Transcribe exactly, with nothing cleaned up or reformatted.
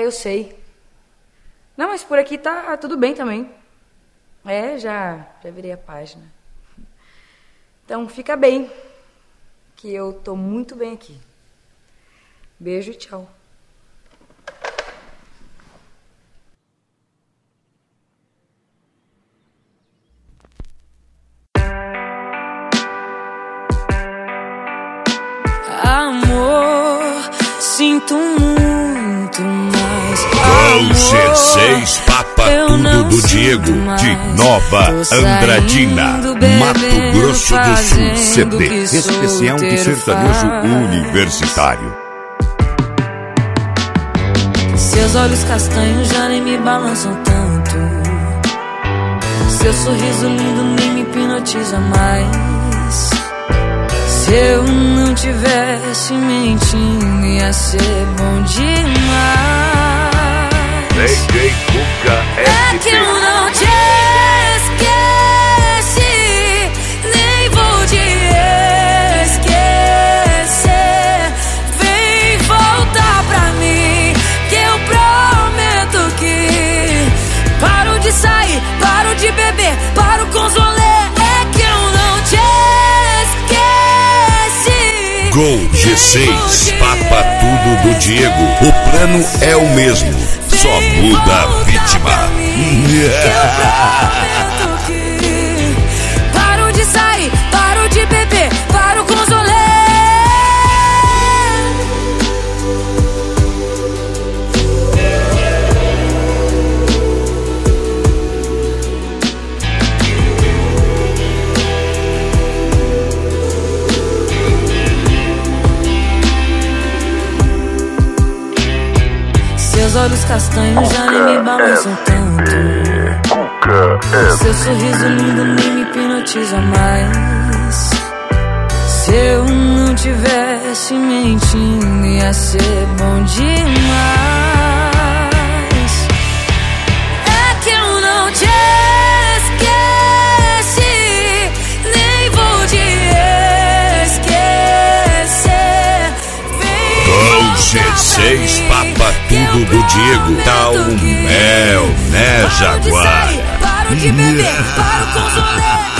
eu sei. Não, mas por aqui tá tudo bem também. É, já, já virei a página. Então, fica bem. Que eu tô muito bem aqui. Beijo e tchau. Amor, sinto muito mais. Com G seis Papa Tudo do Diego, de Nova Andradina, Mato Grosso do Sul. C D especial de sertanejo universitário. Seus olhos castanhos já nem me balançam tanto. Seu sorriso lindo nem me hipnotiza mais. Se eu não tivesse mentindo, ia ser bom demais. D J Cuca É que eu não te esqueci, nem vou te esquecer. Vem voltar pra mim, que eu prometo que paro de sair, paro de beber, paro com os rolê. É que eu não te esqueci. Gol G seis Papa Tudo do Diego. O plano é o mesmo, só muda a vítima. Paro de sair, paro de beber, paro com os rolê. Seus olhos castanhos já nem me balançam tanto. Seu sorriso lindo nem me hipnotiza mais. Se eu não tivesse mentindo, ia ser bom demais. É que eu não te esqueci, nem vou te esquecer. Com G seis Papa Tudo do Diego, tá o mel, né, Jaguar? Paro de beber, paro com os rolê.